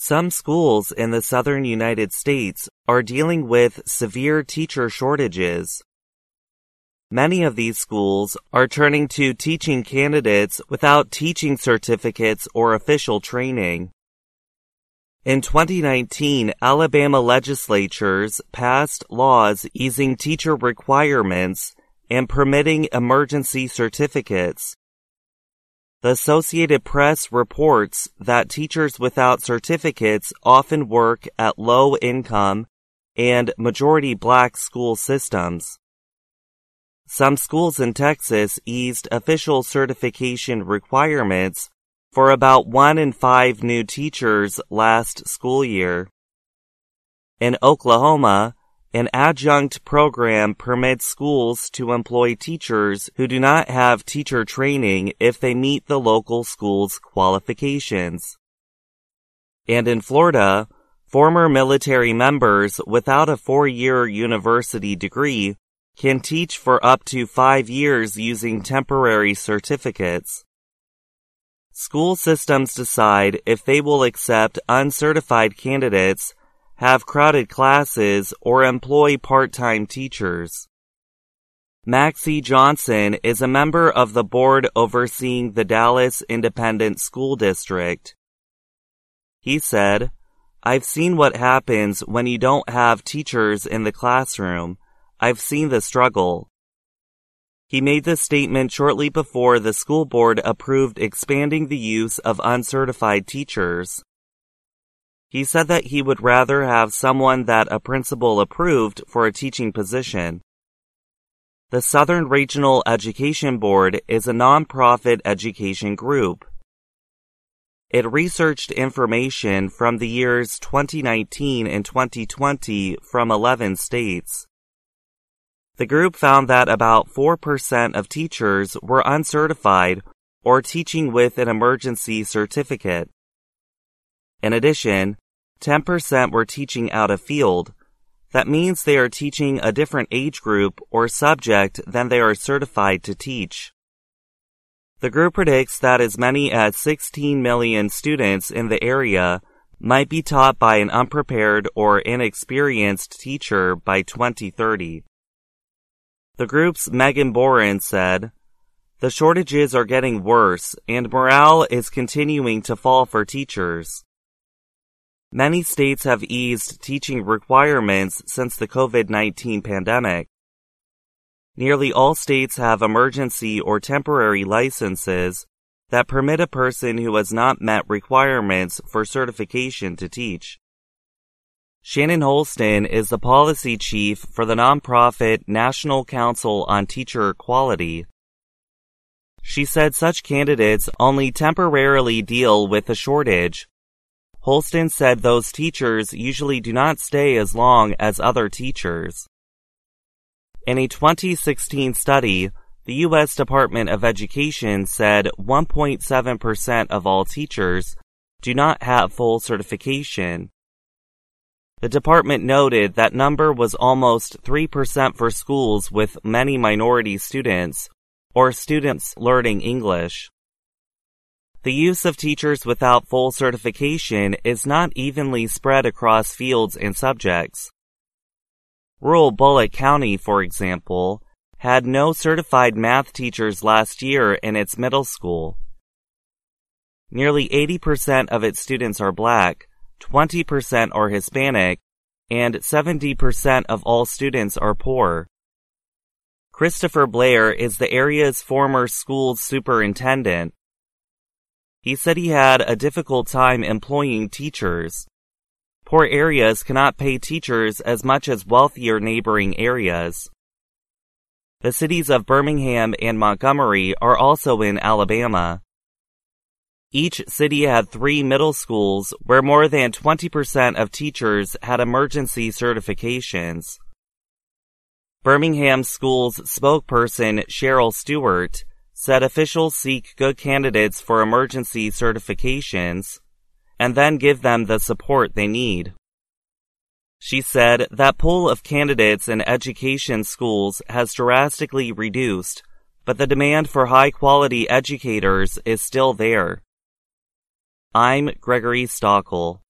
Some schools in the southern United States are dealing with severe teacher shortages. Many of these schools are turning to teaching candidates without teaching certificates or official training. In 2019, Alabama legislatures passed laws easing teacher requirements and permitting emergency certificates. The Associated Press reports that teachers without certificates often work at low-income and majority-black school systems. Some schools in Texas eased official certification requirements for about 1 in 5 new teachers last school year. In Oklahoma, an adjunct program permits schools to employ teachers who do not have teacher training if they meet the local school's qualifications. And in Florida, former military members without a 4-year university degree can teach for up to 5 years using temporary certificates. School systems decide if they will accept uncertified candidates, have crowded classes, or employ part-time teachers. Maxie Johnson is a member of the board overseeing the Dallas Independent School District. He said, "I've seen what happens when you don't have teachers in the classroom. I've seen the struggle." He made this statement shortly before the school board approved expanding the use of uncertified teachers. He said that he would rather have someone that a principal approved for a teaching position. The Southern Regional Education Board is a nonprofit education group. It researched information from the years 2019 and 2020 from 11 states. The group found that about 4% of teachers were uncertified or teaching with an emergency certificate. In addition, 10% were teaching out of field. That means they are teaching a different age group or subject than they are certified to teach. The group predicts that as many as 16 million students in the area might be taught by an unprepared or inexperienced teacher by 2030. The group's Megan Boren said, "The shortages are getting worse, and morale is continuing to fall for teachers." Many states have eased teaching requirements since the COVID-19 pandemic. Nearly all states have emergency or temporary licenses that permit a person who has not met requirements for certification to teach. Shannon Holston is the policy chief for the nonprofit National Council on Teacher Equality. She said such candidates only temporarily deal with the shortage. Holston said those teachers usually do not stay as long as other teachers. In a 2016 study, the U.S. Department of Education said 1.7% of all teachers do not have full certification. The department noted that number was almost 3% for schools with many minority students, or students learning English. The use of teachers without full certification is not evenly spread across fields and subjects. Rural Bullock County, for example, had no certified math teachers last year in its middle school. Nearly 80% of its students are Black, 20% are Hispanic, and 70% of all students are poor. Christopher Blair is the area's former school superintendent. He said he had a difficult time employing teachers. Poor areas cannot pay teachers as much as wealthier neighboring areas. The cities of Birmingham and Montgomery are also in Alabama. Each city had 3 middle schools where more than 20% of teachers had emergency certifications. Birmingham School's spokesperson Cheryl Stewart said officials seek good candidates for emergency certifications and then give them the support they need. She said that pool of candidates in education schools has drastically reduced, but the demand for high-quality educators is still there. I'm Gregory Stockel.